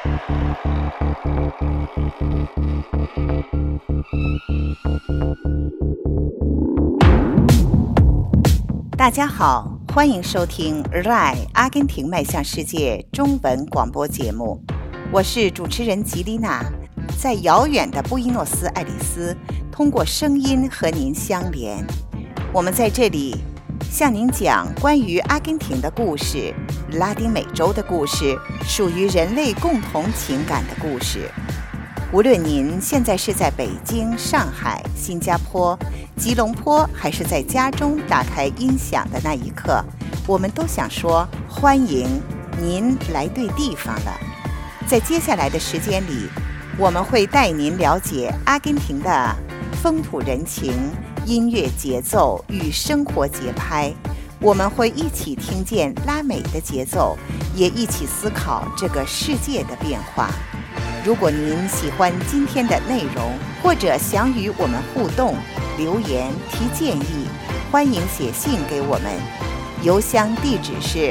大家好，欢迎收听 RAI 阿根廷迈向世界中文广播节目，我是主持人吉丽娜，在遥远的布宜诺斯艾利斯，通过声音和您相连。我们在这里向您讲关于阿根廷的故事，拉丁美洲的故事，属于人类共同情感的故事。无论您现在是在北京、上海、新加坡、吉隆坡，还是在家中打开音响的那一刻，我们都想说欢迎您来对地方了。在接下来的时间里，我们会带您了解阿根廷的风土人情、音乐节奏与生活节拍，我们会一起听见拉美的节奏，也一起思考这个世界的变化。如果您喜欢今天的内容，或者想与我们互动、留言、提建议，欢迎写信给我们。邮箱地址是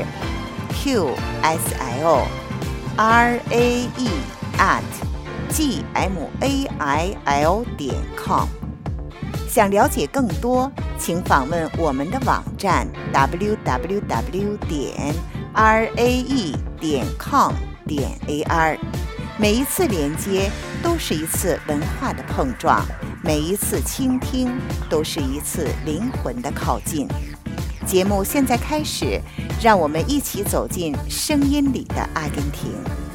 qsile@gmail.com。想了解更多，请访问我们的网站 www.rae.com.ar。每一次连接都是一次文化的碰撞，每一次倾听都是一次灵魂的靠近。节目现在开始，让我们一起走进声音里的阿根廷。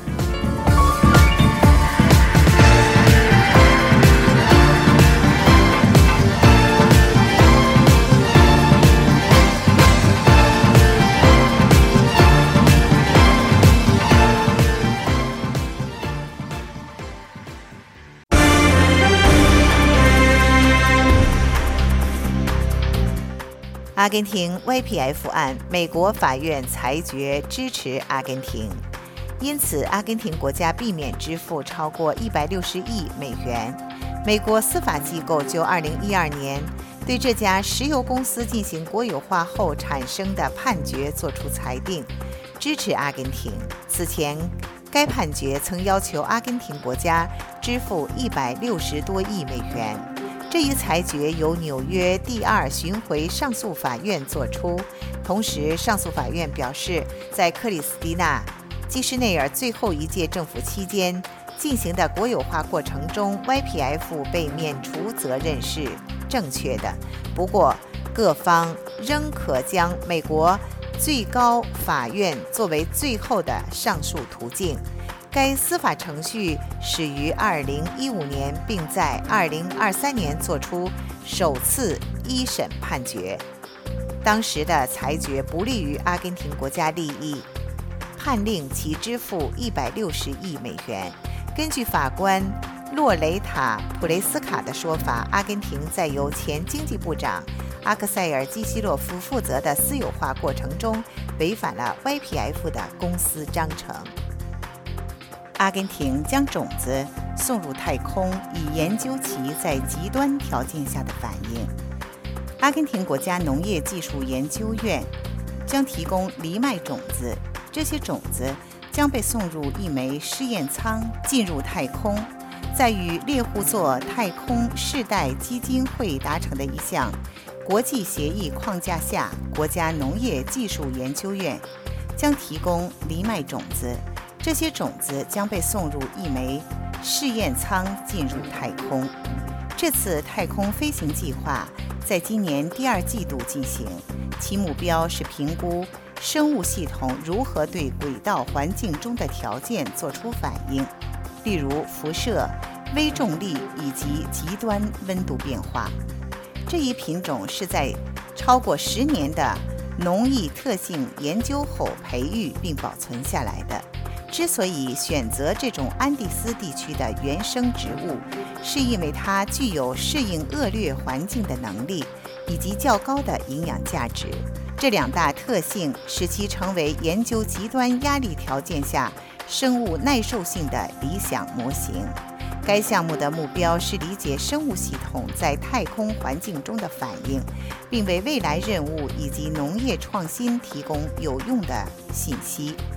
阿根廷 YPF 案，美国法院裁决支持阿根廷，因此阿根廷国家避免支付超过160亿美元。美国司法机构就2012年对这家石油公司进行国有化后产生的判决作出裁定，支持阿根廷。此前，该判决曾要求阿根廷国家支付160多亿美元。这一裁决由纽约第2巡回上诉法院作出，同时上诉法院表示，在克里斯蒂娜·基什内尔最后一届政府期间进行的国有化过程中 ，YPF 被免除责任是正确的。不过，各方仍可将美国最高法院作为最后的上诉途径。该司法程序始于2015年，并在2023年作出首次一审判决。当时的裁决不利于阿根廷国家利益，判令其支付160亿美元。根据法官洛雷塔·普雷斯卡的说法，阿根廷在由前经济部长阿克塞尔·基希洛夫负责的私有化过程中，违反了 YPF 的公司章程。阿根廷将种子送入太空，以研究其在极端条件下的反应。阿根廷国家农业技术研究院将提供藜麦种子，这些种子将被送入一枚试验舱，进入太空。在与猎户座太空世代基金会达成的一项国际协议框架下，国家农业技术研究院将提供藜麦种子。这些种子将被送入一枚试验舱，进入太空。这次太空飞行计划在今年第2季度进行，其目标是评估生物系统如何对轨道环境中的条件做出反应，例如辐射、微重力以及极端温度变化。这一品种是在超过10年的农艺特性研究后培育并保存下来的。之所以选择这种安第斯地区的原生植物，是因为它具有适应恶劣环境的能力，以及较高的营养价值。这2大特性使其成为研究极端压力条件下生物耐受性的理想模型。该项目的目标是理解生物系统在太空环境中的反应，并为未来任务以及农业创新提供有用的信息。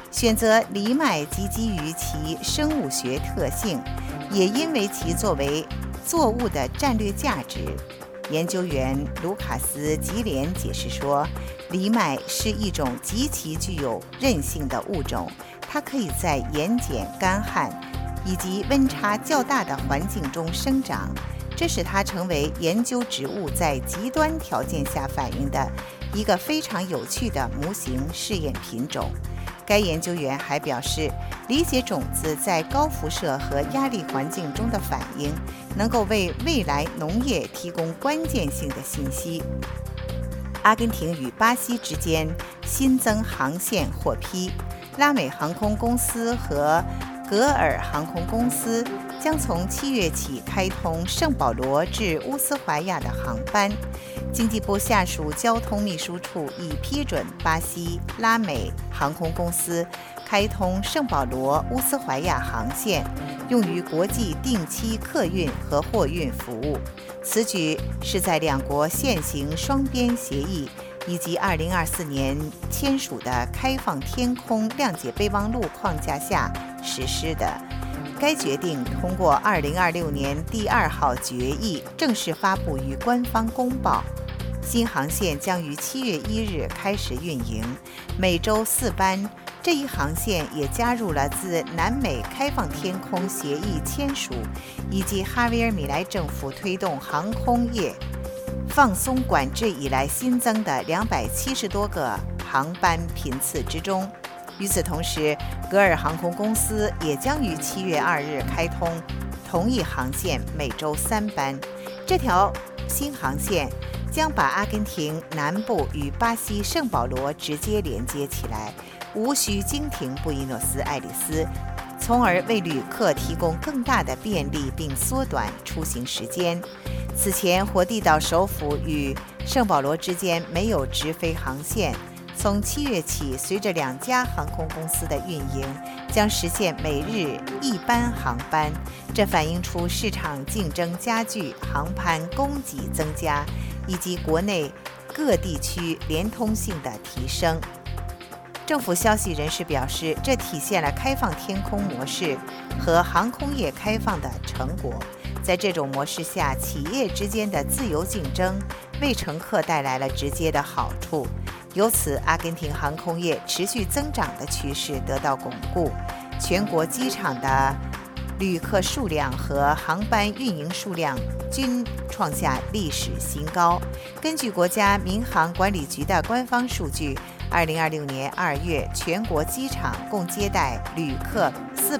选择藜麦基于其生物学特性，也因为其作为作物的战略价值。研究员卢卡斯·吉连解释说，藜麦是一种极其具有韧性的物种，它可以在盐碱、干旱以及温差较大的环境中生长，这使它成为研究植物在极端条件下反应的一个非常有趣的模型试验品种。该研究员还表示，理解种子在高辐射和压力环境中的反应，能够为未来农业提供关键性的信息。阿根廷与巴西之间新增航线获批，拉美航空公司和格尔航空公司将从7月起开通圣保罗至乌斯怀亚的航班。经济部下属交通秘书处已批准巴西拉美航空公司开通圣保罗乌斯怀亚航线，用于国际定期客运和货运服务。此举是在两国现行双边协议以及2024年签署的开放天空谅解备忘录框架下实施的。该决定通过2026年第2号决议正式发布于官方公报。新航线将于7月1日开始运营，每周4班。这一航线也加入了自南美开放天空协议签署以及哈维尔·米莱政府推动航空业放松管制以来新增的270多个航班频次之中。与此同时，格尔航空公司也将于7月2日开通同一航线，每周3班。这条新航线将把阿根廷南部与巴西圣保罗直接连接起来，无需经停布宜诺斯艾利斯，从而为旅客提供更大的便利并缩短出行时间。此前，火地岛首府与圣保罗之间没有直飞航线，从7月起，随着2家航空公司的运营，将实现每日1班航班。这反映出市场竞争加剧、航班供给增加，以及国内各地区连通性的提升。政府消息人士表示，这体现了开放天空模式和航空业开放的成果。在这种模式下，企业之间的自由竞争为乘客带来了直接的好处。由此，阿根廷航空业持续增长的趋势得到巩固，全国机场的旅客数量和航班运营数量均创下历史新高。根据国家民航管理局的官方数据，2026年2月，全国机场共接待旅客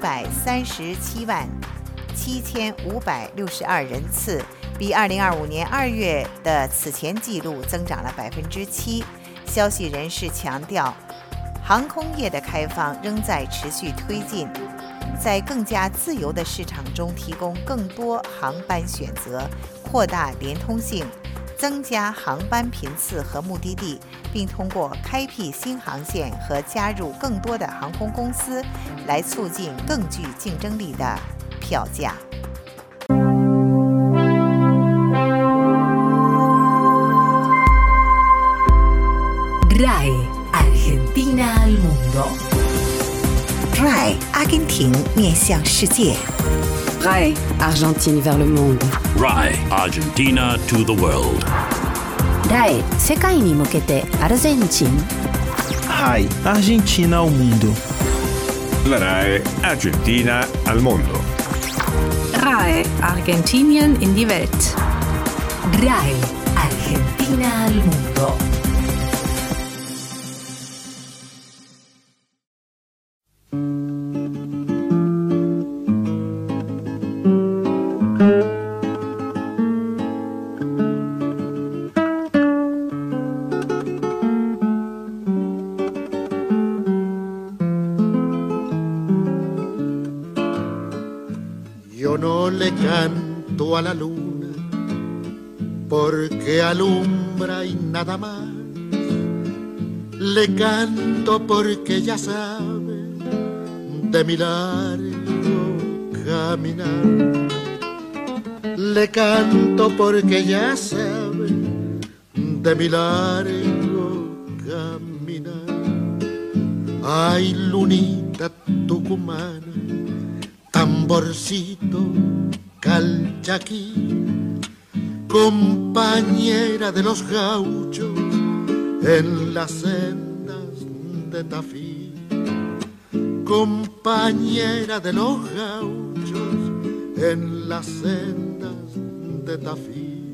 437万7562人次，比2025年2月的此前纪录增长了7%。消息人士强调，航空业的开放仍在持续推进，在更加自由的市场中提供更多航班选择，扩大连通性，增加航班频次和目的地，并通过开辟新航线和加入更多的航空公司来促进更具竞争力的票价。 RAI Argentina al mundo. RAI 阿根廷面向世界。 RAI Argentine vers le monde. RAI Argentina to the world. RAI 世界に向けてアルゼンチン。 RAI Argentina ao mundo. La RAI Argentina al mondo. RAI Argentinien in die Welt. RAI Argentina al mundo. Yo no le canto a la luna porque alumbra y nada más. Le canto porque ya sabe de mi largo caminar. Le canto porque ya sabe de mi largo caminar. Ay, lunita tucumana, tamborcito calchaquí, compañera de los gauchos en las sendas de Tafí, compañera de los gauchos en las sendas de Tafí,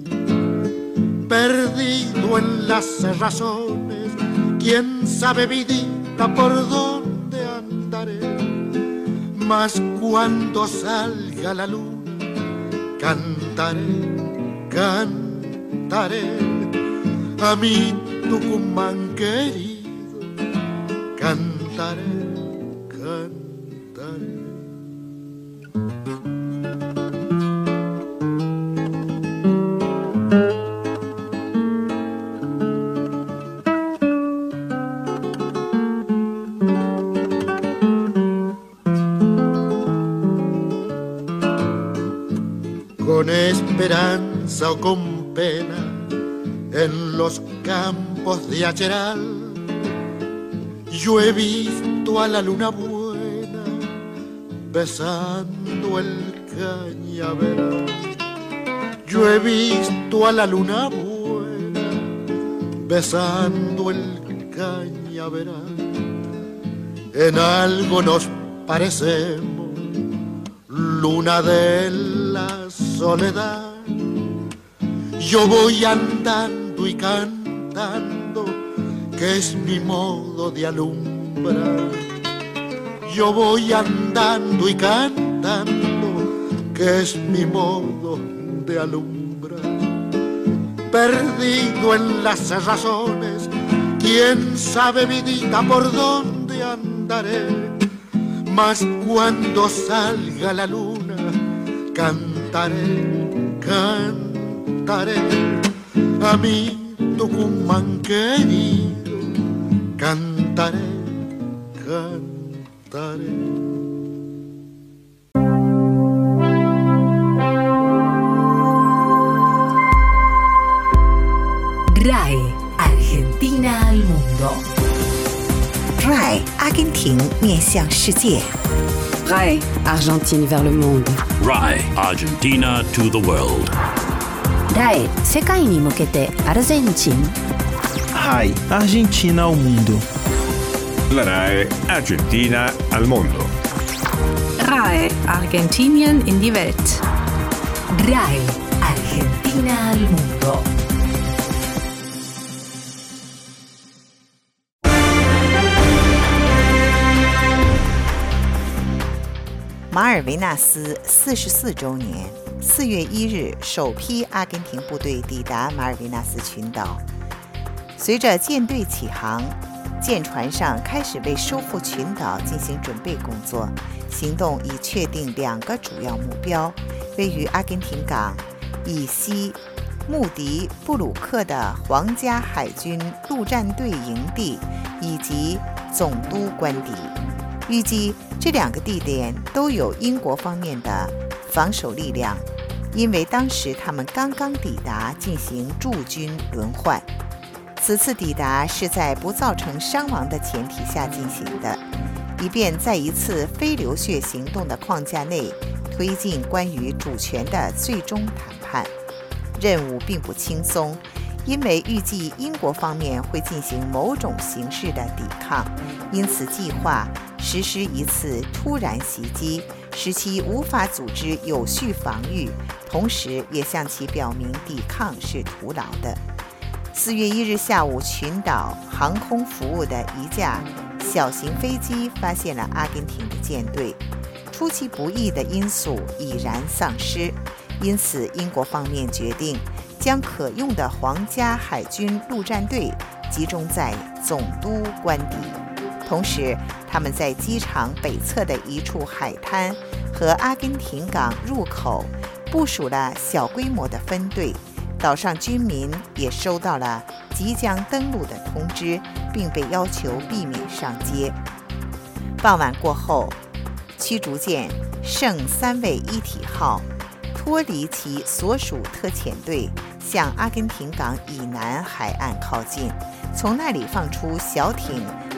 perdido en las cerrazones, quién sabe vidita por dónde andaré, mas cuando salga la luna cantaré, cantaré a mi Tucumán querido, cantaré, cantaré. Con esperanza o con pena, en los campos de Acheral, yo he visto a la luna buena besando el cañaveral. Yo he visto a la luna buena besando el cañaveral. En algo nos parecemos, luna de la soledad. Yo voy andando y cantando, que es mi modo de alumbrar. Yo voy andando y cantando, que es mi modo de alumbrar. Perdido en las cerrazones, quién sabe vidita por dónde andaré, mas cuando salga la luna cantaré, cantaré a mi Tucumán querido, cantaré, cantaré. RAE Argentina al mundo. RAE 阿根廷面向世界。 RAE Argentine vers le monde. RAE Argentina to the world. RAE 世界に向けてアルゼンチン。 RAI Argentina ao mundo. La RAE Argentina al mondo. RAE Argentinien in die Welt. RAE Argentina al mundo. 马尔维纳斯44周年，4月1日，首批阿根廷部队抵达马尔维纳斯群岛。随着舰队起航，舰船上开始为收复群岛进行准备工作。行动已确定2个主要目标：位于阿根廷港以西穆迪布鲁克的皇家海军陆战队营地以及总督官邸。预计这2个地点都有英国方面的防守力量，因为当时他们刚刚抵达进行驻军轮换。此次抵达是在不造成伤亡的前提下进行的，以便在一次非流血行动的框架内推进关于主权的最终谈判。任务并不轻松，因为预计英国方面会进行某种形式的抵抗，因此计划实施一次突然袭击，使其无法组织有序防御，同时也向其表明抵抗是徒劳的。4月1日下午，群岛航空服务的一架小型飞机发现了阿根廷的舰队，出其不意的因素已然丧失，因此英国方面决定将可用的皇家海军陆战队集中在总督官邸。同时，他们在机场北侧的一处海滩和阿根廷港入口部署了小规模的分队。岛上居民也收到了即将登陆的通知，并被要求避免上街。傍晚过后，驱逐舰圣三位一体号脱离其所属特遣队，向阿根廷港以南海岸靠近，从那里放出小艇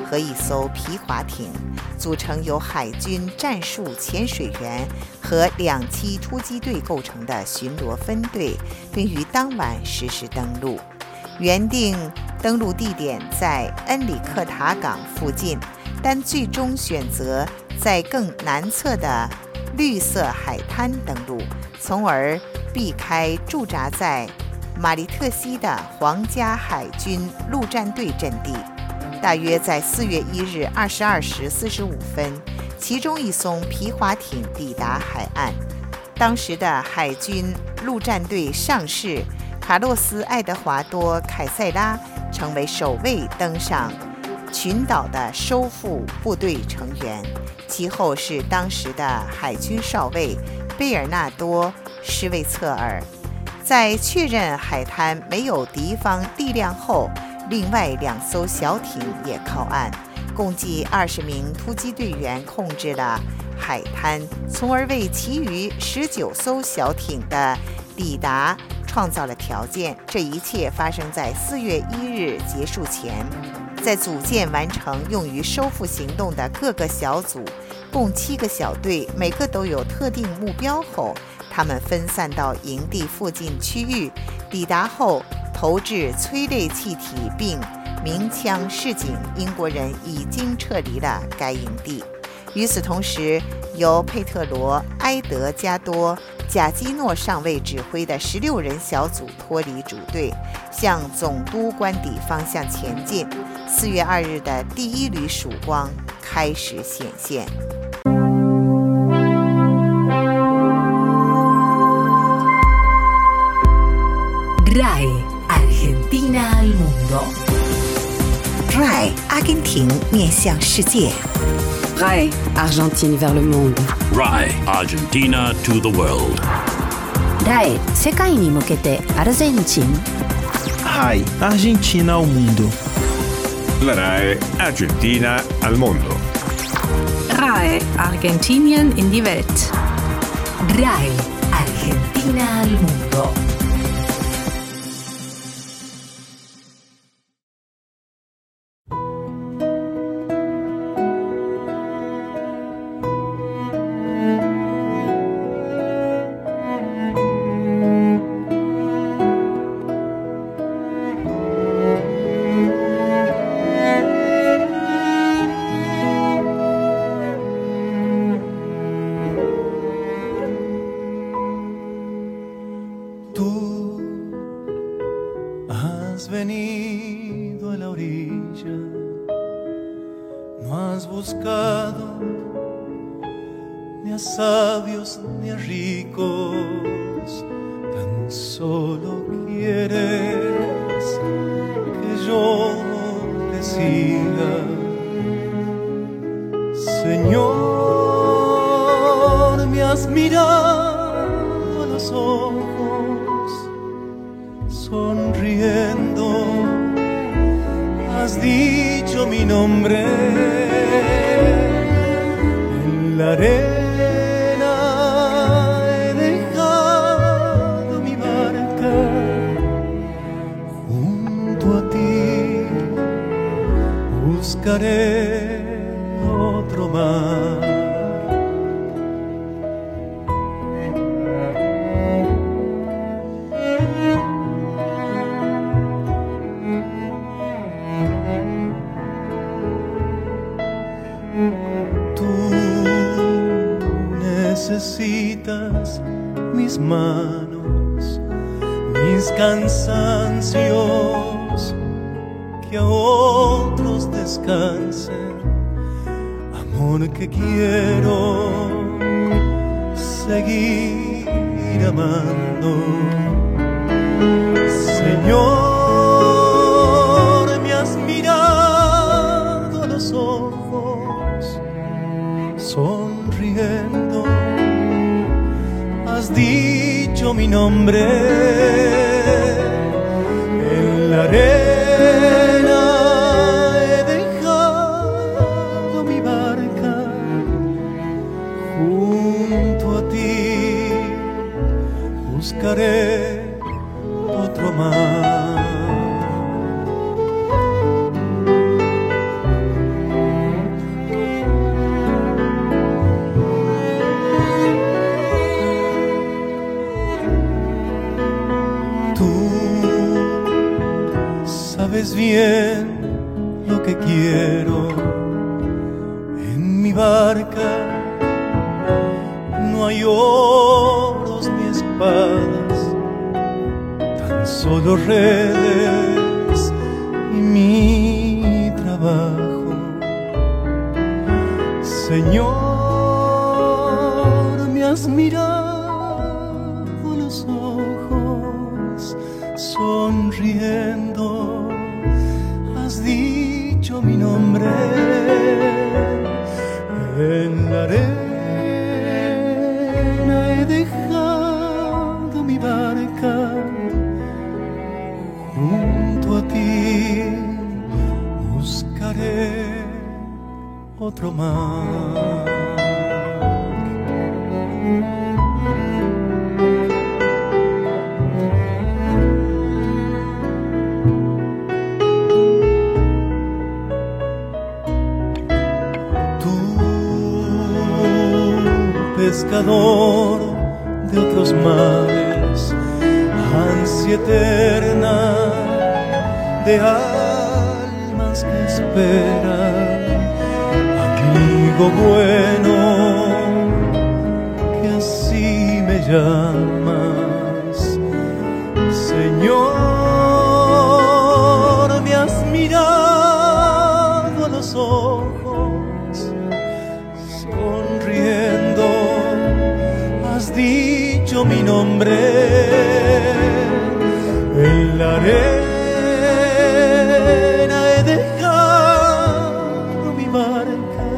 和一艘皮划艇，组成由海军战术潜水员和2栖突击队构成的巡逻分队，并于当晚实施登陆。原定登陆地点在恩里克塔港附近，但最终选择在更南侧的绿色海滩登陆，从而避开驻扎在马里特西的皇家海军陆战队阵地。大约在4月1日22时45分，其中一艘皮划艇抵达海岸。当时的海军陆战队上士卡洛斯·爱德华多·凯塞拉成为首位登上群岛的收复部队成员，其后是当时的海军少尉贝尔纳多·施维策尔。在确认海滩没有敌方力量后，另外2艘小艇也靠岸，共计20名突击队员控制了海滩，从而为其余19艘小艇的抵达创造了条件。这一切发生在4月1日结束前。在组建完成用于收复行动的各个小组，共7个小队，每个都有特定目标后，他们分散到营地附近区域，抵达后投掷催泪气体并鸣枪示警，英国人已经撤离了该营地。与此同时，由佩特罗·埃德加多·贾基诺上尉指挥的16人小组脱离主队，向总督官邸方向前进。4月2日的第1缕曙光开始显现。 RAI Argentina al mundo. RAI 阿根廷面向世界。 RAI Argentine vers le monde. RAI Argentina to the world. RAI 世界に向けてアルゼンチン。 RAI Argentina ao mundo. La RAI Argentina al mondo. RAI Argentinien in die Welt. RAI Argentina al mundo. Venido a la orilla, no has buscado ni a sabios ni a ricos, tan solo quieres que yo te siga. Señor, me has mirado a los ojos, sonriendo, has dicho mi nombre. En la arena he dejado mi barca, junto a ti buscaré otro mar. Necesitas mis manos, mis cansancios, que a otros descansen. Amor que quiero seguir amando. Señor, me has mirado a los ojos, sonriendo, has dicho mi nombre. En la arena he dejado mi barca, junto a ti buscaré otro mar. sabes bien lo que quiero. En mi barca no hay oros ni espadas, tan solo redes y mi trabajo. Señor, me has mirado a los ojos, sonriendo, has dicho mi nombre. En la arena he dejado mi barca, junto a ti buscaré otro mar. Pescador de otros mares, ansia eterna de almas que esperan, amigo bueno, que así me llamas. Señor, me has mirado a los ojos, sonriendo, has dicho mi nombre. En la arena he dejado mi barca,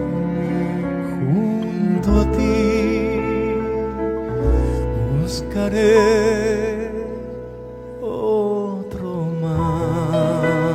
junto a ti buscaré otro mar.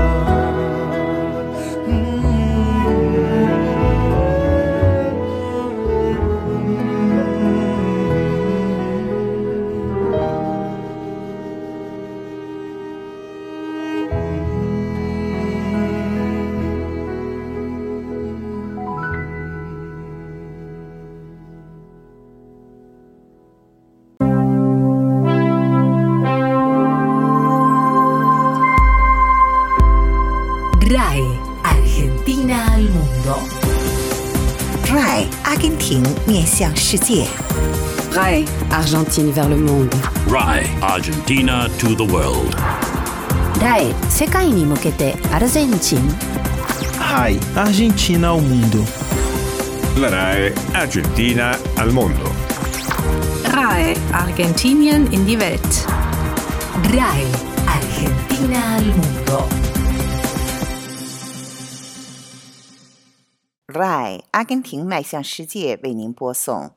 RAE Argentina al mundo. RAI 阿根廷面向世界。 RAE Argentine vers le monde. RAI Argentina to the world. RAE 世界に向けてアルゼンチン。 RAI Argentina ao mundo. La RAE Argentina al mondo. RAE Argentinien in die Welt. RAE Argentina al mundo. RAI 阿根廷迈向世界为您播送。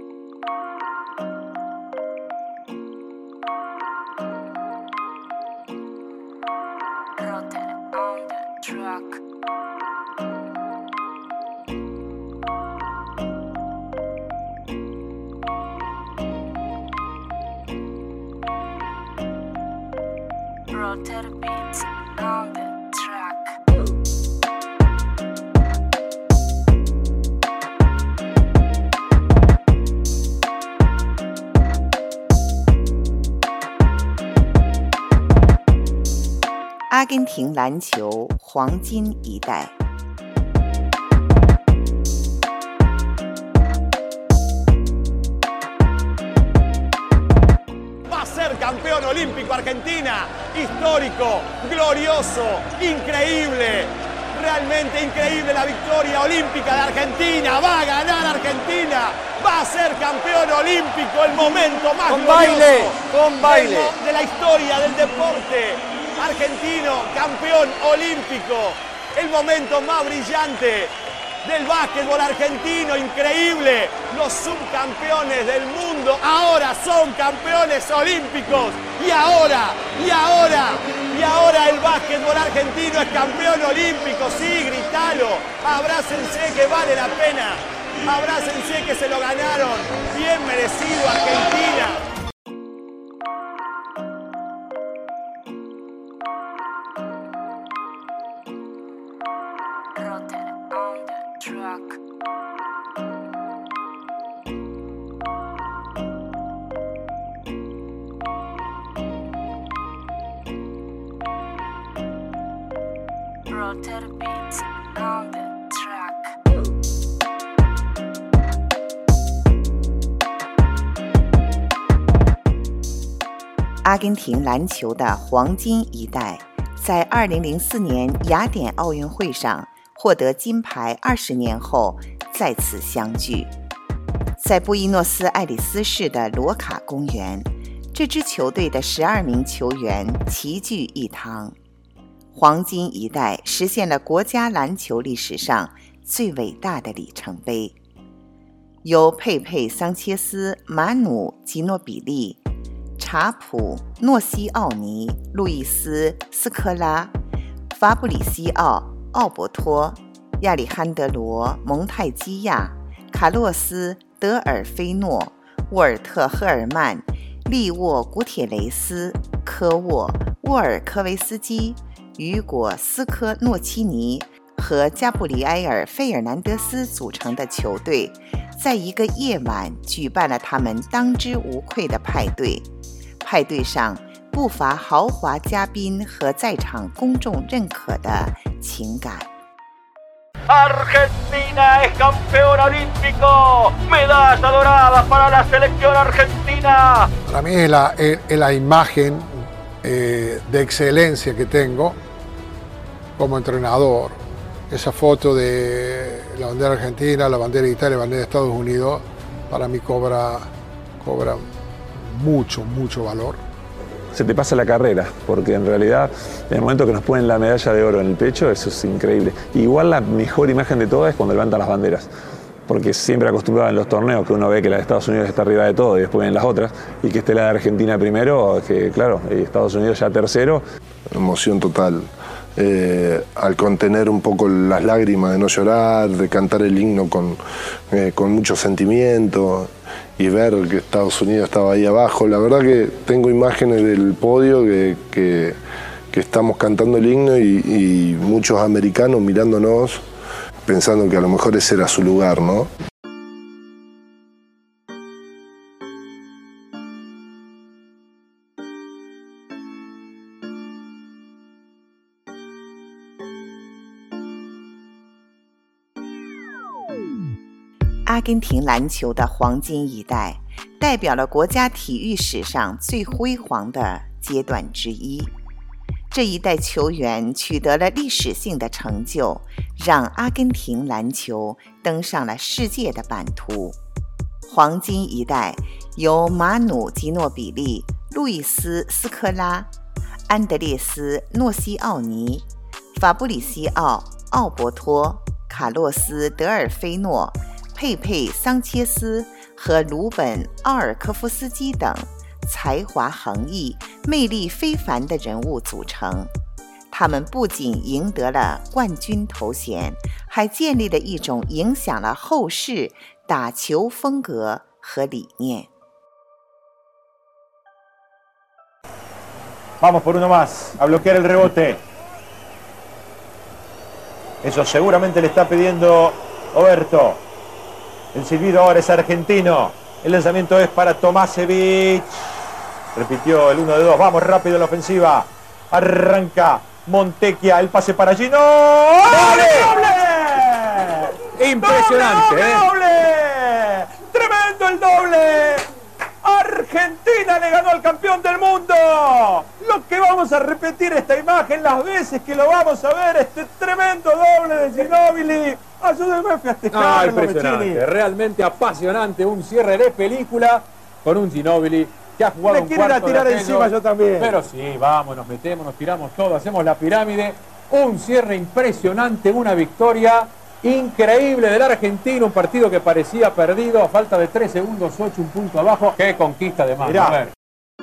Rotter beats on the track. 《阿根廷篮球黄金一代》。 Va a ser campeón olímpico Argentina, histórico, glorioso, increíble, realmente increíble la victoria olímpica de Argentina, va a ganar Argentina, va a ser campeón olímpico, el momento más glorioso de la historia del deporte argentino, campeón olímpico, el momento más brillante del básquetbol argentino, increíble. Los subcampeones del mundo ahora son campeones olímpicos. Y ahora el básquetbol argentino es campeón olímpico. Sí, gritalo. Abrácense que vale la pena. Abrácense que se lo ganaron. Bien merecido Argentina. Track. 阿根廷篮球的黄金一代在2004年雅典奥运会上获得金牌20年后再次相聚。在布宜诺斯艾利斯市的罗卡公园，这支球队的12名球员齐聚一堂。黄金一代实现了国家篮球历史上最伟大的里程碑。由佩佩·桑切斯、马努·吉诺比利、查普·诺西奥尼、路易斯·斯科拉、法布里西奥·奥伯托、亚里汉德罗·蒙泰基亚、卡洛斯·德尔菲诺、沃尔特·赫尔曼、利沃·古铁雷斯、科沃、沃尔科维斯基、雨果·斯科诺基尼和加布里埃尔·费尔南德斯组成的球队，在一个夜晚举办了他们当之无愧的派对。派对上不乏豪华嘉宾和在场公众认可的情感。 Argentina es campeona olímpico, medalla dorada para la selección argentina. Para mí es la imagen de excelencia que tengo como entrenador. Esa foto de la bandera argentina, la bandera de Italia, la bandera de Estados Unidos, para mí cobra mucho valor. Se te pasa la carrera, porque en realidad en el momento que nos ponen la medalla de oro en el pecho, eso es increíble. Igual la mejor imagen de todas es cuando levantan las banderas, porque siempre acostumbrado en los torneos que uno ve que la de Estados Unidos está arriba de todo y después vienen las otras, y que esté la de Argentina primero, que claro, y Estados Unidos ya tercero. Emoción total. Al contener un poco las lágrimas de no llorar, de cantar el himno con mucho sentimiento y ver que Estados Unidos estaba ahí abajo. La verdad que tengo imágenes del podio que estamos cantando el himno y muchos americanos mirándonos pensando que a lo mejor ese era su lugar, ¿no? 阿根廷篮球的黄金一代代表了国家体育史上最辉煌的阶段之一。这一代球员取得了历史性的成就，让阿根廷篮球登上了世界的版图。黄金一代由马努·吉诺比利、路易斯·斯科拉、安德烈斯·诺西奥尼、法布里西奥·奥伯托、卡洛斯·德尔菲诺、佩佩·桑切斯和鲁本·奥尔科夫斯基等才华横溢、魅力非凡的人物组成。他们不仅赢得了冠军头衔，还建立了一种影响了后世打球风格和理念。 Vamos por uno más, a bloquear el rebote. Eso seguramente le está pidiendo Oberto. El silbido ahora es argentino. El lanzamiento es para Tomasevic. Repitió el 1 de 2. Vamos rápido en la ofensiva. Arranca Montecchia. El pase para Gino. ¡Doble! ¡Doble! Impresionante, ¡doble, doble! ¡Tremendo el doble! Argentina le ganó al campeón del mundo. Lo que vamos a repetir esta imagen las veces que lo vamos a ver, este tremendo doble de Ginóbili. Ayúdenme a festejar. Impresionante, realmente apasionante, un cierre de película con un Ginóbili que ha jugado un cuarto. Me quieren tirar encima yo también. Pero sí, vamos, nos metemos, nos tiramos todo, hacemos la pirámide. Un cierre impresionante, una victoria increíble del argentino, un partido que parecía perdido, a falta de 3 segundos, 8, un punto abajo. ¡Qué conquista de más! A ver.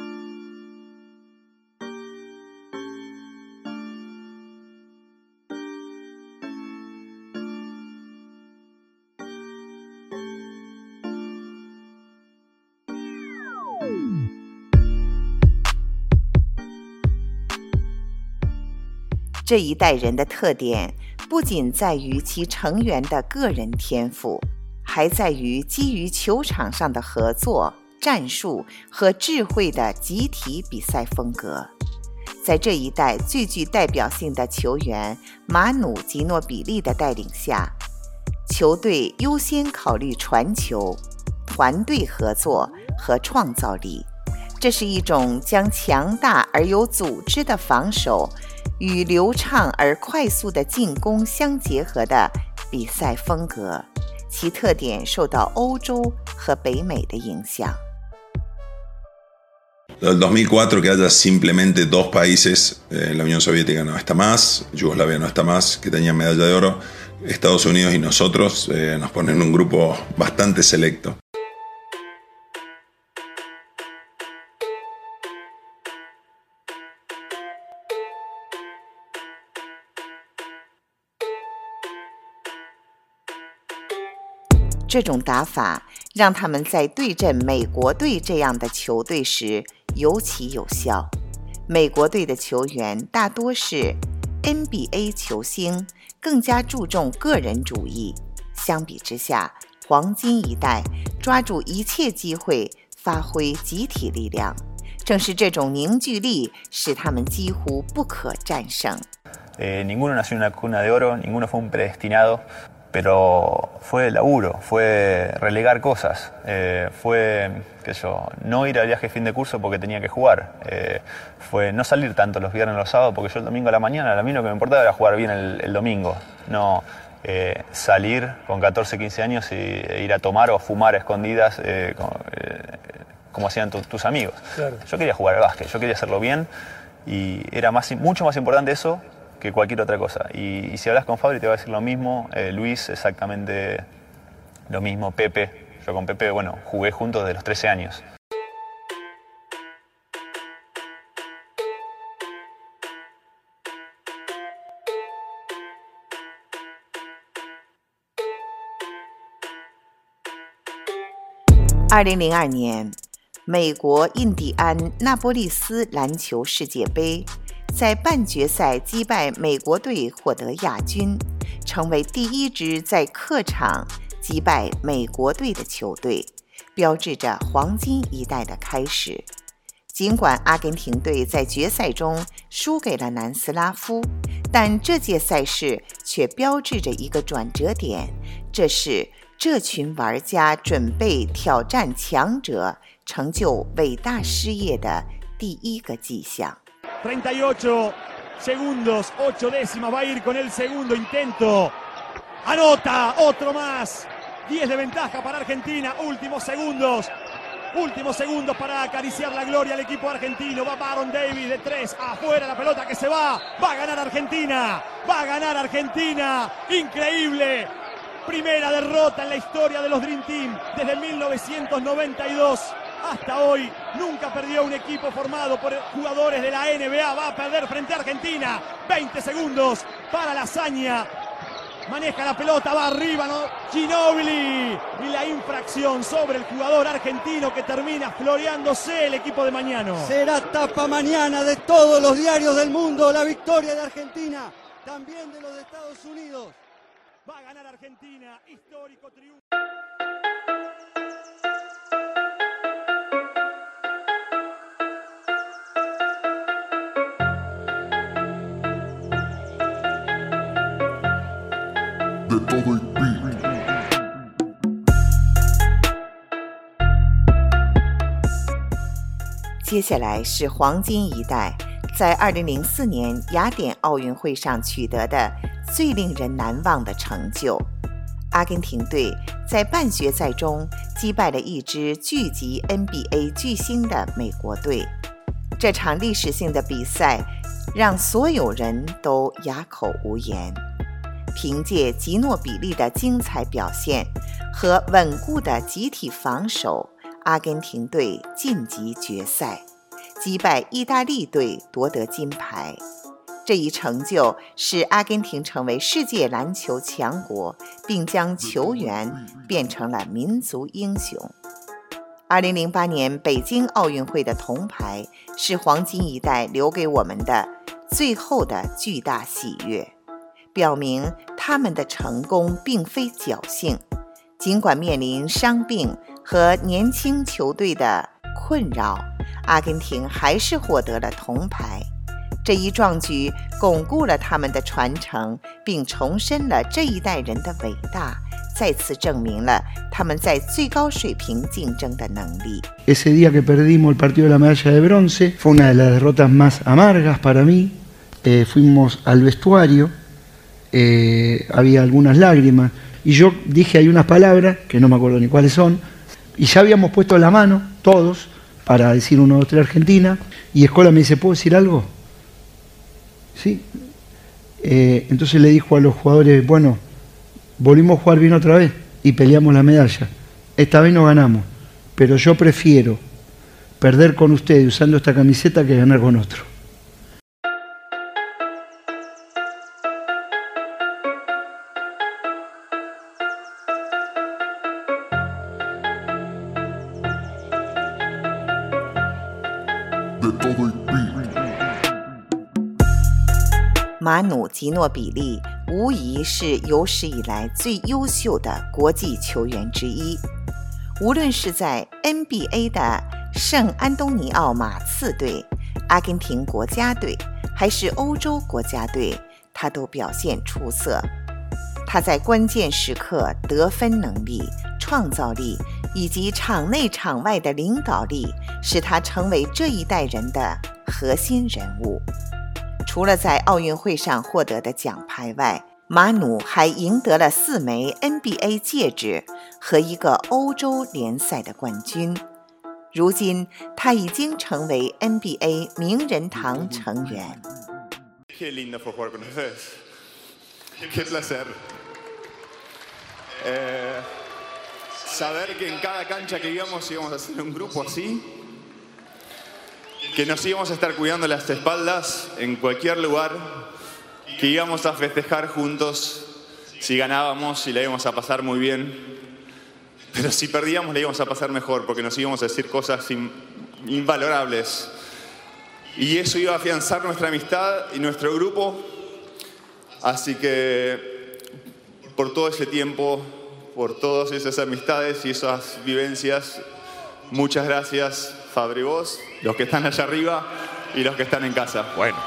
这一代人的特点不仅在于其成员的个人天赋，还在于基于球场上的合作、战术和智慧的集体比赛风格。在这一代最具代表性的球员马努·吉诺比利的带领下，球队优先考虑传球、团队合作和创造力， 这是一种将强大而有组织的防守与流畅而快速的进攻相结合的比赛风格，其特点受到欧洲和北美的影响。 El 2004 que haya simplemente dos países, la Unión Soviética no está más, Yugoslavia no está más, que tenían medalla de oro, Estados Unidos y nosotros nos ponen en un grupo bastante selecto. 这种打法让他们在对阵美国队这样的球队时尤其有效。美国队的球员大多是 NBA 球星，更加注重个人主义。相比之下，黄金一代抓住一切机会，发挥集体力量。正是这种凝聚力使他们几乎不可战胜。 Ninguno nació en una cuna de oro, ninguno fue un predestinado.Pero fue laburo, fue relegar cosas, fue no ir al viaje fin de curso porque tenía que jugar, fue no salir tanto los viernes y los sábados porque yo el domingo a la mañana, a mí lo que me importaba era jugar bien el domingo, no salir con 14, 15 años e ir a tomar o fumar a escondidas como hacían tus amigos. Claro. Yo quería jugar al básquet, yo quería hacerlo bien y era mucho más importante eso que cualquier otra cosa. Y si hablas con Fabri te va a decir lo mismo, Luis exactamente lo mismo, Pepe. Yo con Pepe, bueno, jugué juntos desde los 13 años. ...2002年，美国印第安纳波利斯篮球世界杯在半决赛击败美国队获得亚军，成为第一支在客场击败美国队的球队，标志着黄金一代的开始。尽管阿根廷队在决赛中输给了南斯拉夫，但这届赛事却标志着一个转折点，这是这群玩家准备挑战强者、成就伟大事业的第一个迹象。 38 segundos, 8 décimas, va a ir con el segundo intento. Anota, otro más. 10 de ventaja para Argentina, últimos segundos para acariciar la gloria al equipo argentino. Va Baron Davis de 3, afuera la pelota que se va a ganar Argentina, increíble. Primera derrota en la historia de los Dream Team desde 1992. Hasta hoy nunca perdió un equipo formado por jugadores de la NBA. Va a perder frente a Argentina. 20 segundos para la hazaña. Maneja la pelota, va arriba, ¿no? Ginóbili. Y la infracción sobre el jugador argentino que termina floreándose el equipo de Mañano. Será tapa mañana de todos los diarios del mundo. La victoria de Argentina, también de los de Estados Unidos. Va a ganar Argentina. Histórico triunfo. De todo el beat. 接下来是黄金一代在2004年雅典奥运会上取得的最令人难忘的成就。阿根廷队在半决赛中击败了一支聚集 NBA 巨星的美国队。这场历史性的比赛让所有人都哑口无言。凭借吉诺比利的精彩表现和稳固的集体防守，阿根廷队晋级决赛，击败意大利队夺得金牌。这一成就使阿根廷成为世界篮球强国，并将球员变成了民族英雄。2008年北京奥运会的铜牌是黄金一代留给我们的最后的巨大喜悦，表明他们的成功并非侥幸。尽管面临伤病和年轻球队的困扰，阿根廷还是获得了铜牌。这一壮举巩固了他们的传承，并重申了这一代人的伟大， 再次证明了他们在最高水平竞争的能力。 Ese día que perdimos el partido de la medalla de bronce fue una de las derrotas más amargas para mí. Fuimos al vestuario, había algunas lágrimas y yo dije ahí unas palabras que no me acuerdo ni cuáles son y ya habíamos puesto la mano todos para decir 1, 2, 3 Argentina y Escola me dice, ¿puedo decir algo? Sí. Entonces le dijo a los jugadores, bueno, volvimos a jugar bien otra vez y peleamos la medalla. Esta vez no ganamos, pero yo prefiero perder con ustedes usando esta camiseta que ganar con otro. De todo y pi. 马努·吉诺比利无疑是有史以来最优秀的国际球员之一，无论是在 NBA 的圣安东尼奥马刺队、阿根廷国家队，还是欧洲国家队，他都表现出色。他在关键时刻得分能力、创造力以及场内场外的领导力，使他成为这一代人的核心人物。除了在奥运会上获得的奖牌外，马努还赢得了4枚 NBA 戒指和1个欧洲联赛的冠军。如今，他已经成为 NBA 名人堂成员。 Qué lindo fue jugar con ustedes. Qué placer. Saber que en cada cancha que íbamos a hacer un grupo así, que nos íbamos a estar cuidando las espaldas en cualquier lugar, que íbamos a festejar juntos si ganábamos y la íbamos a pasar muy bien, pero si perdíamos la íbamos a pasar mejor porque nos íbamos a decir cosas invalorables y eso iba a afianzar nuestra amistad y nuestro grupo. Así que por todo ese tiempo, por todas esas amistades y esas vivencias, muchas gracias, Fabri, vos, los que están allá arriba y los que están en casa. Bueno.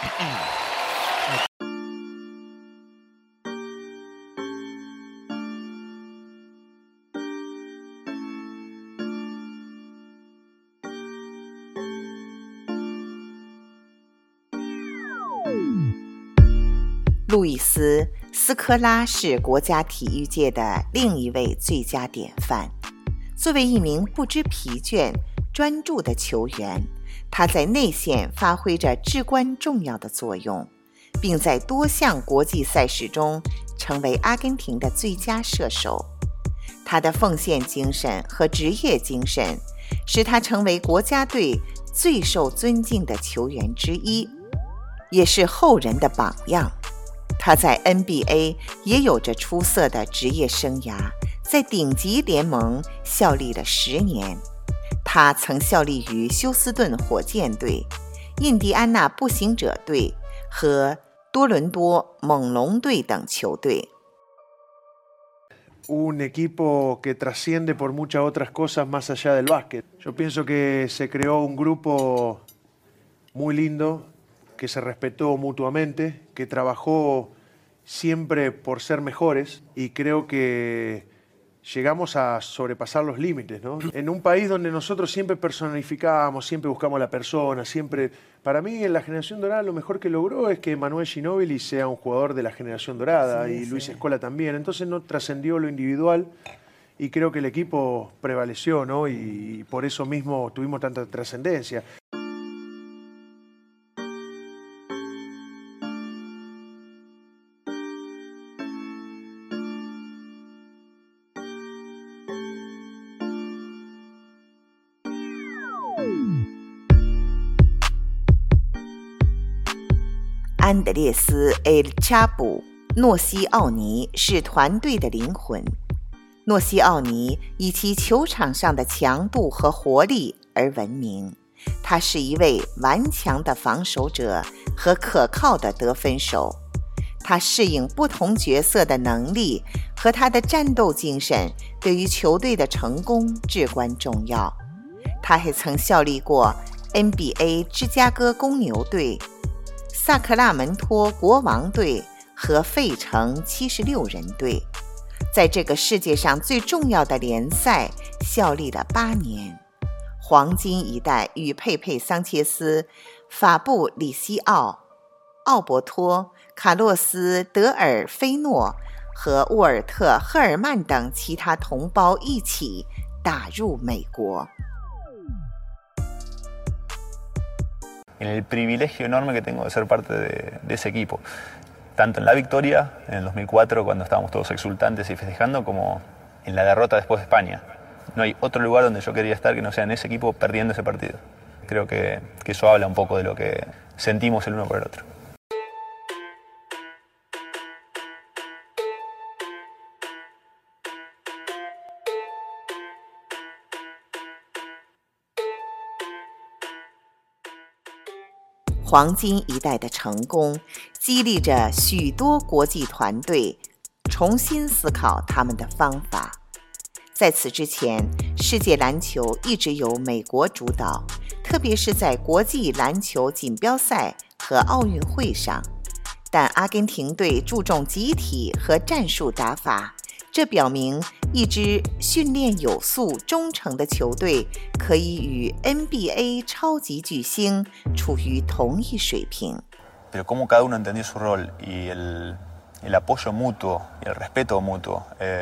路易斯·斯科拉是国家体育界的另一位最佳典范。作为一名不知疲倦、专注的球员，他在内线发挥着至关重要的作用，并在多项国际赛事中成为阿根廷的最佳射手。他的奉献精神和职业精神使他成为国家队最受尊敬的球员之一，也是后人的榜样。他在 NBA 也有着出色的职业生涯，在顶级联盟效力了10年。他曾效力于休斯顿火箭队、印第安纳步行者队和多伦多猛龙队等球队。 Un equipo que trasciende por muchas otras cosas más allá del básquet. Yo pienso que se creó un grupo muy lindo, que se respetó mutuamente, que trabajó siempre por ser mejores y creo que llegamos a sobrepasar los límites, ¿no? En un país donde nosotros siempre personificamos, siempre buscamos a la persona, siempre... Para mí, en la generación dorada, lo mejor que logró es que Manuel Ginóbili sea un jugador de la generación dorada y Luis Escola también. Entonces no trascendió lo individual y creo que el equipo prevaleció, ¿no? Y por eso mismo tuvimos tanta trascendencia. 安德烈斯·埃尔查布·诺西奥尼是团队的灵魂。诺西奥尼以其球场上的强度和活力而闻名，他是一位顽强的防守者和可靠的得分手。他适应不同角色的能力和他的战斗精神对于球队的成功至关重要。他还曾效力过 NBA 芝加哥公牛队、萨克拉门托国王队和费城76人队。 在这个世界上最重要的联赛效力了8年。黄金一代与佩佩桑切斯、法布里西奥、奥伯托、卡洛斯德尔菲诺和沃尔特赫尔曼等其他同胞一起打入美国。 El privilegio enorme que tengo de ser parte de ese equipo, tanto en la victoria en el 2004 cuando estábamos todos exultantes y festejando, como en la derrota después de España. No hay otro lugar donde yo quería estar que no sea en ese equipo perdiendo ese partido. Creo que eso habla un poco de lo que sentimos el uno por el otro. 黄金一代的成功，激励着许多国际团队重新思考他们的方法。在此之前，世界篮球一直由美国主导，特别是在国际篮球锦标赛和奥运会上。但阿根廷队注重集体和战术打法，这表明一支训练有素、忠诚的球队可以与 NBA 超级巨星处于同一水平。 Pero como cada uno entendió su rol y el apoyo mutuo y el respeto mutuo,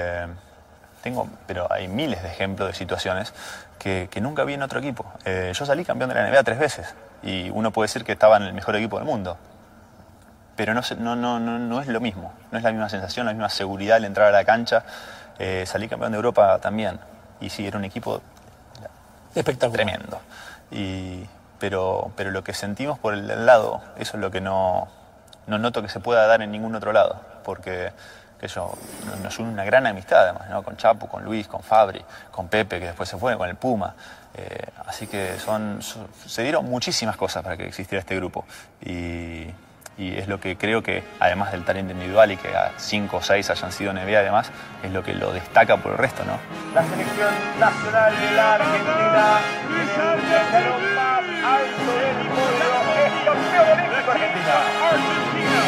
pero hay miles de ejemplos de situaciones que nunca vi en otro equipo. Yo salí campeón de la NBA 3 veces y uno puede decir que estaba en el mejor equipo del mundo. Pero no es lo mismo, no es la misma sensación, la misma seguridad al entrar a la cancha. Salí campeón de Europa también, y sí, era un equipo espectacular, tremendo. Pero lo que sentimos por el lado, eso es lo que no noto que se pueda dar en ningún otro lado, porque nos une una gran amistad además, ¿no? Con Chapo, con Luis, con Fabri, con Pepe, que después se fue, con el Puma. Así que se dieron muchísimas cosas para que existiera este grupo. Y es lo que creo que, además del talento individual y que a 5 o 6 hayan sido NBA además, es lo que lo destaca por el resto, ¿no? La selección nacional de la Argentina, el escalón más alto del podio, es campeón olímpico Argentina.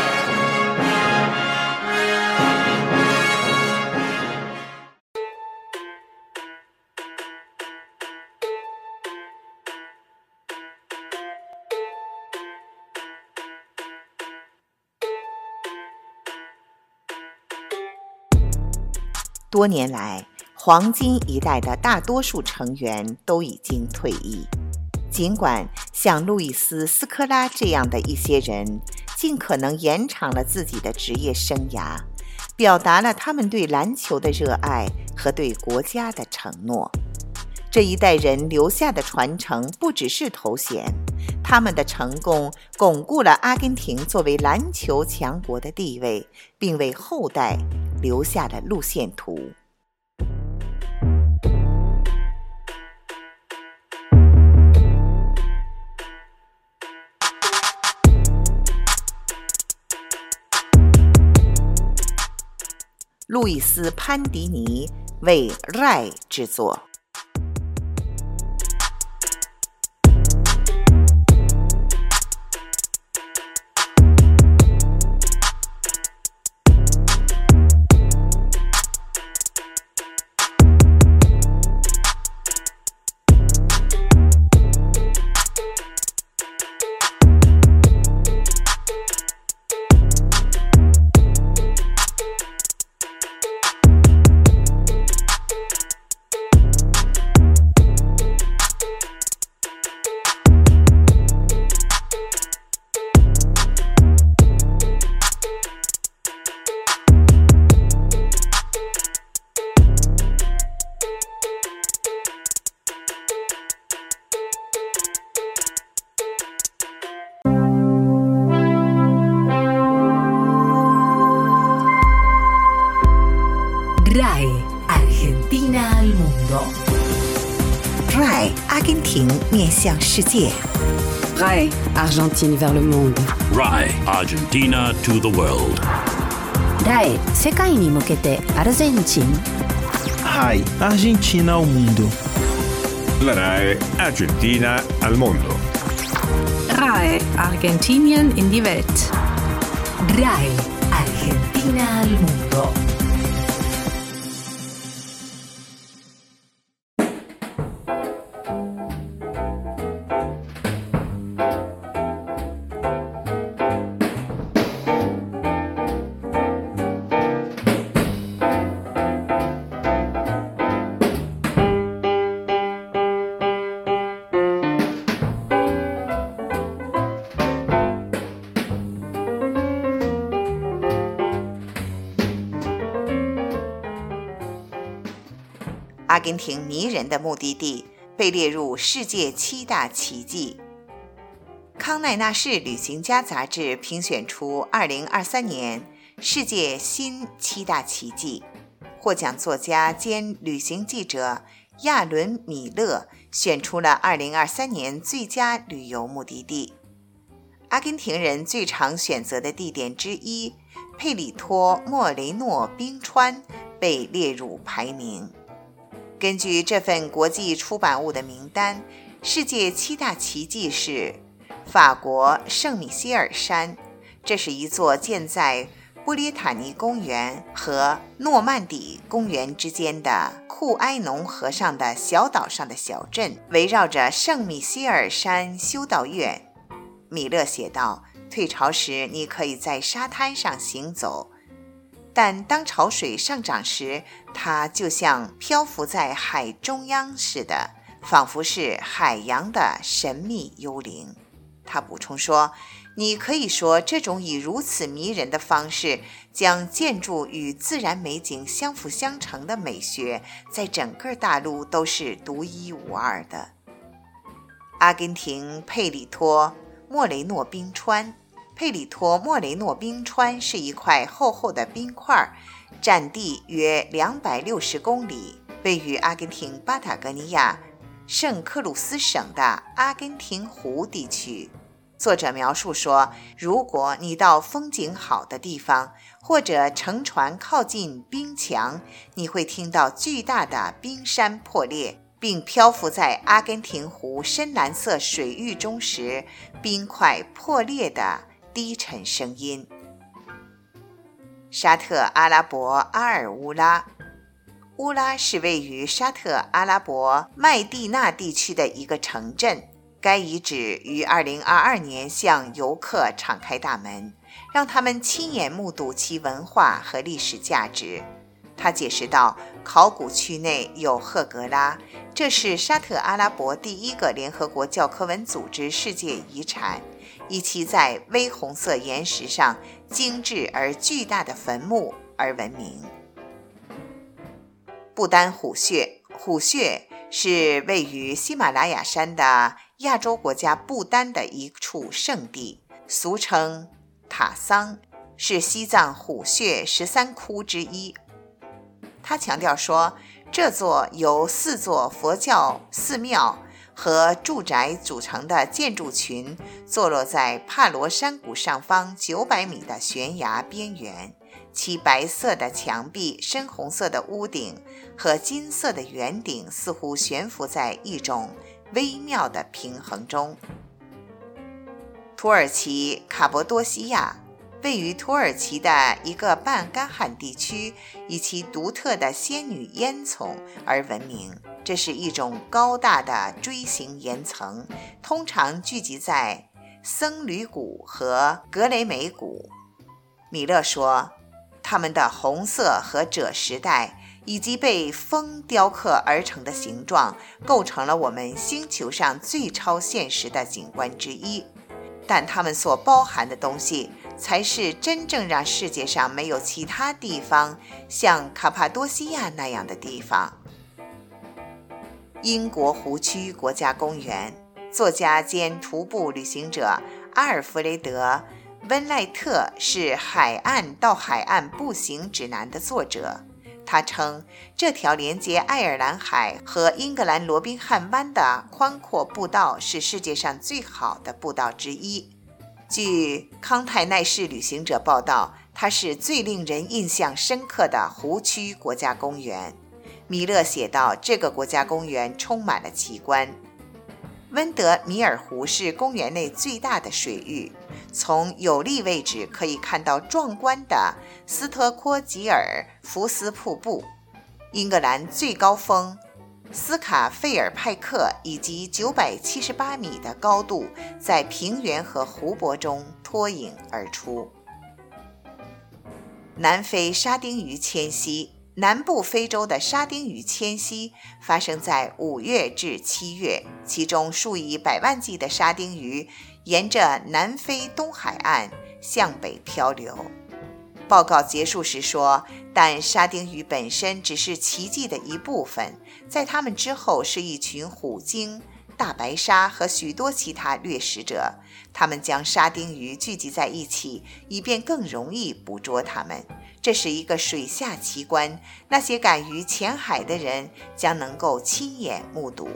多年来，黄金一代的大多数成员都已经退役。尽管像路易斯·斯科拉这样的一些人尽可能延长了自己的职业生涯，表达了他们对篮球的热爱和对国家的承诺。这一代人留下的传承不只是头衔，他们的成功巩固了阿根廷作为篮球强国的地位，并为后代留下了路线图。路易斯·潘迪尼为 RAI 制作。 RAI Argentina al mundo. RAI 阿根廷面向世界。 RAI Argentine vers le monde. RAI Argentina to the world. RAI 世界に向けてアルゼンチン。 RAI Argentina al mundo. La RAI Argentina al mondo. RAI Argentinien in die Welt. RAI Argentina al mundo. 阿根廷迷人的目的地被列入世界7大奇迹。康奈纳市旅行家杂志评选出2023年世界新7大奇迹，获奖作家兼旅行记者亚伦·米勒选出了2023年最佳旅游目的地。阿根廷人最常选择的地点之一，佩里托莫雷诺冰川被列入排名。根据这份国际出版物的名单，世界7大奇迹是法国圣米歇尔山，这是一座建在布列塔尼公园和诺曼底公园之间的库埃农河上的小岛上的小镇，围绕着圣米歇尔山修道院。米勒写道，退潮时你可以在沙滩上行走，但当潮水上涨时，它就像漂浮在海中央似的，仿佛是海洋的神秘幽灵。他补充说，你可以说这种以如此迷人的方式将建筑与自然美景相辅相成的美学，在整个大陆都是独一无二的。阿根廷佩里托莫雷诺冰川，佩里托莫雷诺冰川是一块厚厚的冰块，占地约260公里，位于阿根廷巴塔哥尼亚圣克鲁斯省的阿根廷湖地区。作者描述说，如果你到风景好的地方，或者乘船靠近冰墙，你会听到巨大的冰山破裂，并漂浮在阿根廷湖深蓝色水域中时，冰块破裂的低沉声音。沙特阿拉伯阿尔乌拉，乌拉是位于沙特阿拉伯麦地那地区的一个城镇。该遗址于2022年向游客敞开大门，让他们亲眼目睹其文化和历史价值。他解释道，考古区内有赫格拉，这是沙特阿拉伯第一个联合国教科文组织世界遗产，以其在微红色岩石上精致而巨大的坟墓而闻名。不丹虎穴，虎穴是位于喜马拉雅山的亚洲国家不丹的一处圣地，俗称塔桑，是西藏虎穴13窟之一。他强调说，这座由4座佛教寺庙和住宅组成的建筑群坐落在帕罗山谷上方900米的悬崖边缘，其白色的墙壁、深红色的屋顶和金色的圆顶似乎悬浮在一种微妙的平衡中。土耳其卡波多西亚位于土耳其的一个半干旱地区，以其独特的仙女烟囱而闻名。这是一种高大的锥形岩层，通常聚集在僧侣谷和格雷梅谷。米勒说，它们的红色和赭石带以及被风雕刻而成的形状，构成了我们星球上最超现实的景观之一。但它们所包含的东西，才是真正让世界上没有其他地方像卡帕多西亚那样的地方。英国湖区国家公园，作家兼徒步旅行者阿尔弗雷德·温赖特是《海岸到海岸步行指南》的作者。他称，这条连接爱尔兰海和英格兰罗宾汉湾的宽阔步道是世界上最好的步道之一。据康泰奈市旅行者报道，它是最令人印象深刻的湖区国家公园。米勒写道，这个国家公园充满了奇观。温德米尔湖是公园内最大的水域，从有利位置可以看到壮观的斯特科吉尔福斯瀑布、英格兰最高峰斯卡费尔派克以及978米的高度在平原和湖泊中脱颖而出。南非沙丁鱼迁徙，南部非洲的沙丁鱼迁徙发生在5月至7月，其中数以百万计的沙丁鱼沿着南非东海岸向北漂流。 报告结束时说，但沙丁鱼本身只是奇迹的一部分，在它们之后是一群虎鲸、大白鲨和许多其他掠食者，他们将沙丁鱼聚集在一起，以便更容易捕捉它们。这是一个水下奇观，那些敢于潜海的人将能够亲眼目睹。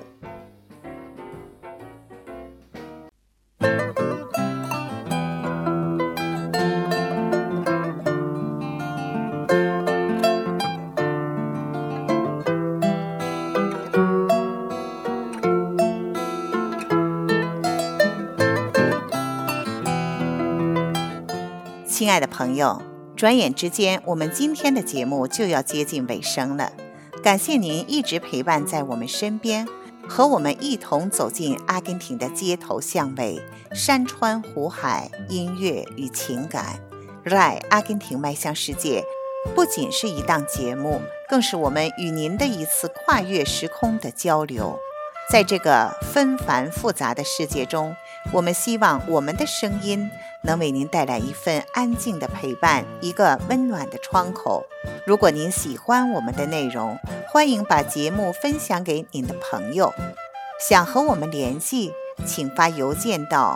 亲爱的朋友，转眼之间，我们今天的节目就要接近尾声了。感谢您一直陪伴在我们身边，和我们一同走进阿根廷的街头巷尾、山川湖海、音乐与情感。RAI阿根廷迈向世界不仅是一档节目，更是我们与您的一次跨越时空的交流。在这个纷繁复杂的世界中，我们希望我们的声音能为您带来一份安静的陪伴，一个温暖的窗口。如果您喜欢我们的内容，欢迎把节目分享给您的朋友。想和我们联系，请发邮件到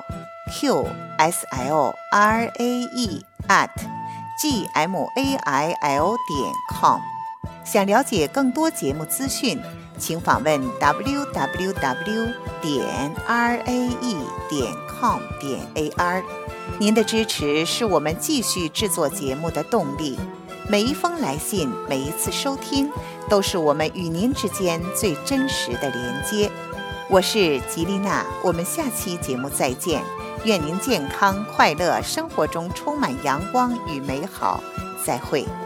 qsle@gmail.com。想了解更多节目资讯，请访问 www.rae.com.ar。您的支持是我们继续制作节目的动力。每一封来信，每一次收听，都是我们与您之间最真实的连接。我是吉丽娜，我们下期节目再见。愿您健康快乐，生活中充满阳光与美好。再会。